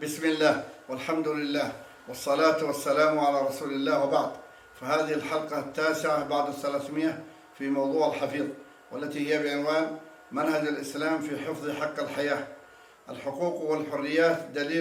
بسم الله والحمد لله والصلاة والسلام على رسول الله، وبعد. فهذه الحلقة التاسعة بعد 300 في موضوع الحفيظ، والتي هي بعنوان منهج الإسلام في حفظ حق الحياة. الحقوق والحريات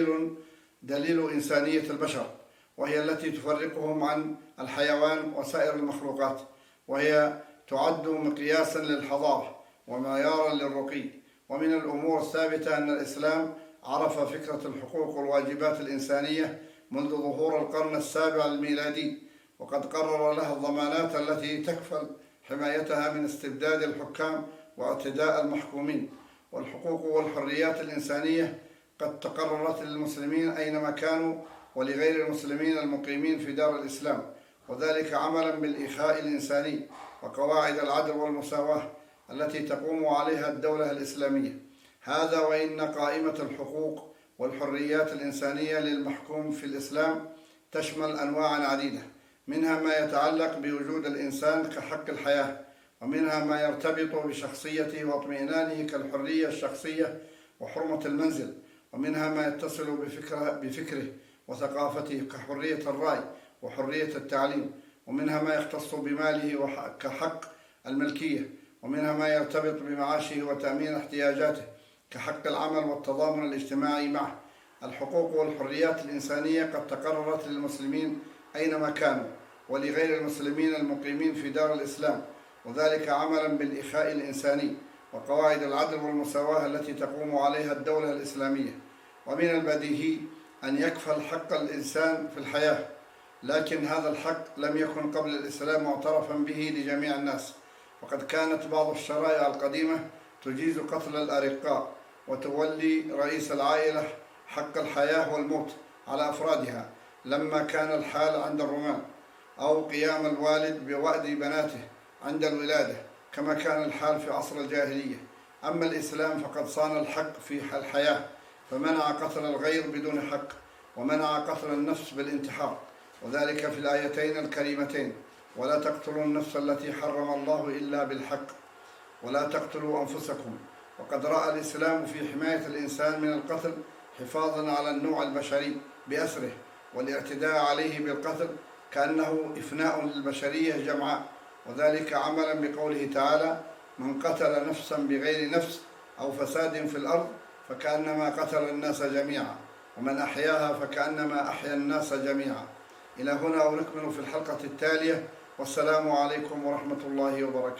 دليل إنسانية البشر، وهي التي تفرقهم عن الحيوان وسائر المخلوقات، وهي تعد مقياسا للحضارة ومعيارا للرقي. ومن الأمور الثابتة أن الإسلام عرف فكرة الحقوق والواجبات الإنسانية منذ ظهور القرن السابع الميلادي، وقد قرر لها الضمانات التي تكفل حمايتها من استبداد الحكام واعتداء المحكومين. والحقوق والحريات الإنسانية قد تقررت للمسلمين أينما كانوا ولغير المسلمين المقيمين في دار الإسلام، وذلك عملا بالإخاء الإنساني وقواعد العدل والمساواة التي تقوم عليها الدولة الإسلامية. هذا وإن قائمة الحقوق والحريات الإنسانية للمحكوم في الإسلام تشمل أنواعا عديدة، منها ما يتعلق بوجود الإنسان كحق الحياة، ومنها ما يرتبط بشخصيته واطمئنانه كالحرية الشخصية وحرمة المنزل، ومنها ما يتصل بفكره وثقافته كحرية الرأي وحرية التعليم، ومنها ما يختص بماله كحق الملكية، ومنها ما يرتبط بمعاشه وتأمين احتياجاته كحق العمل والتضامن الاجتماعي معه. الحقوق والحريات الإنسانية قد تقررت للمسلمين أينما كانوا ولغير المسلمين المقيمين في دار الإسلام، وذلك عملا بالإخاء الإنساني وقواعد العدل والمساواة التي تقوم عليها الدولة الإسلامية. ومن البديهي أن يكفل حق الإنسان في الحياة، لكن هذا الحق لم يكن قبل الإسلام معترفا به لجميع الناس، وقد كانت بعض الشرائع القديمة تجيز قتل الأرقاء وتولي رئيس العائلة حق الحياة والموت على أفرادها لما كان الحال عند الرومان، أو قيام الوالد بوأد بناته عند الولادة كما كان الحال في عصر الجاهلية. أما الإسلام فقد صان الحق في الحياة، فمنع قتل الغير بدون حق، ومنع قتل النفس بالانتحار، وذلك في الآيتين الكريمتين: ولا تقتلوا النفس التي حرم الله إلا بالحق ولا تقتلوا أنفسكم. وقد رأى الإسلام في حماية الإنسان من القتل حفاظا على النوع البشري بأسره، والاعتداء عليه بالقتل كأنه إفناء للبشرية جمعاء، وذلك عملا بقوله تعالى: من قتل نفسا بغير نفس أو فساد في الأرض فكأنما قتل الناس جميعا، ومن أحياها فكأنما أحيا الناس جميعا. إلى هنا ونكمل في الحلقة التالية، والسلام عليكم ورحمة الله وبركاته.